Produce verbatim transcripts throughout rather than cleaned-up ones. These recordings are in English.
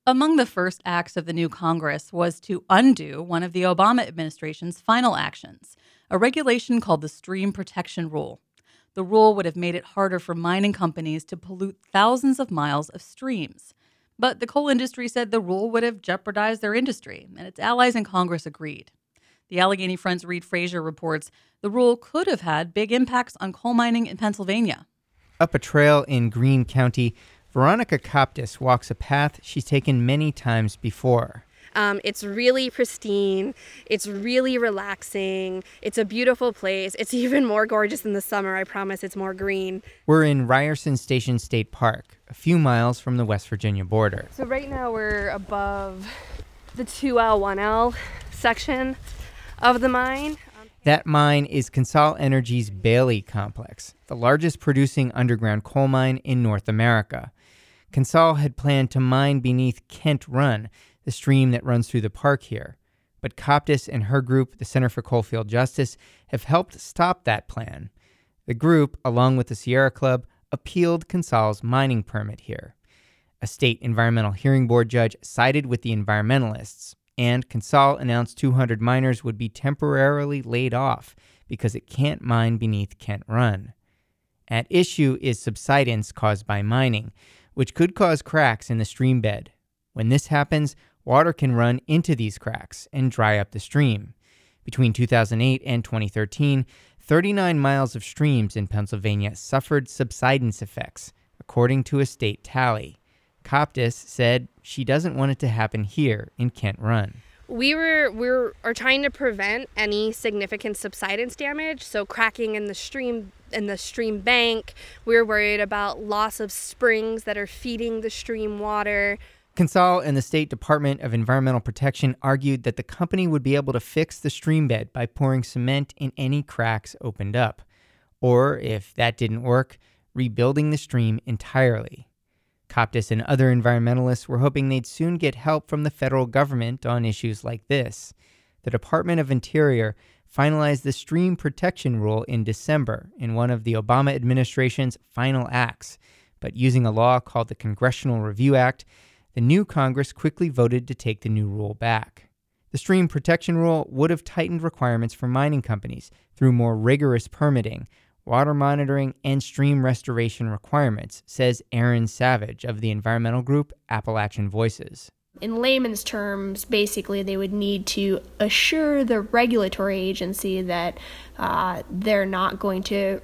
Among the first acts of the new Congress was to undo one of the Obama administration's final actions, a regulation called the Stream Protection Rule. The rule would have made it harder for mining companies to pollute thousands of miles of streams. But the coal industry said the rule would have jeopardized their industry, and its allies in Congress agreed. The Allegheny Front's Reed Frazier reports the rule could have had big impacts on coal mining in Pennsylvania. Up a trail in Greene County, Veronica Koptis walks a path she's taken many times before. Um, it's really pristine. It's really relaxing. It's a beautiful place. It's even more gorgeous in the summer. I promise it's more green. We're in Ryerson Station State Park, a few miles from the West Virginia border. So right now we're above the two L, one L section of the mine. That mine is CONSOL Energy's Bailey Complex, the largest producing underground coal mine in North America. CONSOL had planned to mine beneath Kent Run, the stream that runs through the park here. But Koptis and her group, the Center for Coalfield Justice, have helped stop that plan. The group, along with the Sierra Club, appealed CONSOL's mining permit here. A state environmental hearing board judge sided with the environmentalists, and CONSOL announced two hundred miners would be temporarily laid off because it can't mine beneath Kent Run. At issue is subsidence caused by mining, which could cause cracks in the stream bed. When this happens, water can run into these cracks and dry up the stream. Between two thousand eight and twenty thirteen, thirty-nine miles of streams in Pennsylvania suffered subsidence effects, according to a state tally. Koptis said she doesn't want it to happen here in Kent Run. We were we were are trying to prevent any significant subsidence damage, so cracking in the stream in the stream bank. We're worried about loss of springs that are feeding the stream water. CONSOL and the State Department of Environmental Protection argued that the company would be able to fix the stream bed by pouring cement in any cracks opened up, or, if that didn't work, rebuilding the stream entirely. Koptis and other environmentalists were hoping they'd soon get help from the federal government on issues like this. The Department of Interior finalized the Stream Protection Rule in December in one of the Obama administration's final acts, but using a law called the Congressional Review Act, the new Congress quickly voted to take the new rule back. The Stream Protection Rule would have tightened requirements for mining companies through more rigorous permitting, water monitoring, and stream restoration requirements, says Aaron Savage of the environmental group Appalachian Voices. In layman's terms, basically they would need to assure the regulatory agency that uh, they're not going to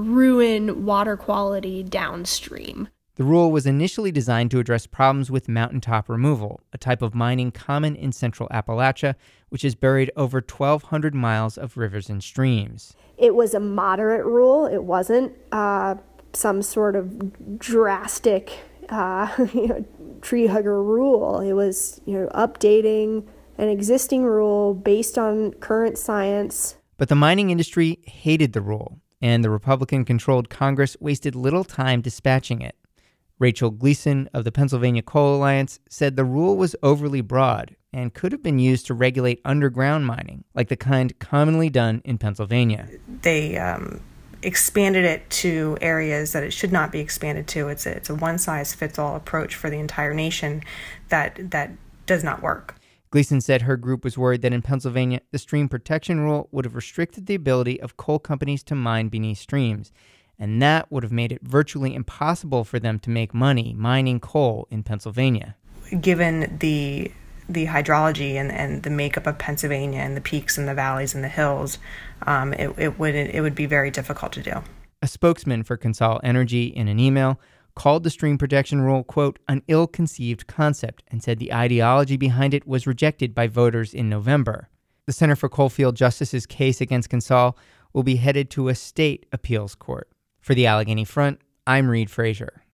ruin water quality downstream. The rule was initially designed to address problems with mountaintop removal, a type of mining common in central Appalachia, which has buried over twelve hundred miles of rivers and streams. It was a moderate rule. It wasn't uh, some sort of drastic uh, you know, tree hugger rule. It was, you know, updating an existing rule based on current science. But the mining industry hated the rule, and the Republican-controlled Congress wasted little time dispatching it. Rachel Gleason of the Pennsylvania Coal Alliance said the rule was overly broad and could have been used to regulate underground mining, like the kind commonly done in Pennsylvania. They um, expanded it to areas that it should not be expanded to. It's a, it's a one-size-fits-all approach for the entire nation that that does not work. Gleason said her group was worried that in Pennsylvania, the Stream Protection Rule would have restricted the ability of coal companies to mine beneath streams, and that would have made it virtually impossible for them to make money mining coal in Pennsylvania. Given the the hydrology and, and the makeup of Pennsylvania and the peaks and the valleys and the hills, um, it, it would it would be very difficult to do. A spokesman for CONSOL Energy in an email called the Stream Protection Rule, quote, an ill-conceived concept, and said the ideology behind it was rejected by voters in November. The Center for Coalfield Justice's case against CONSOL will be headed to a state appeals court. For the Allegheny Front, I'm Reed Frazier.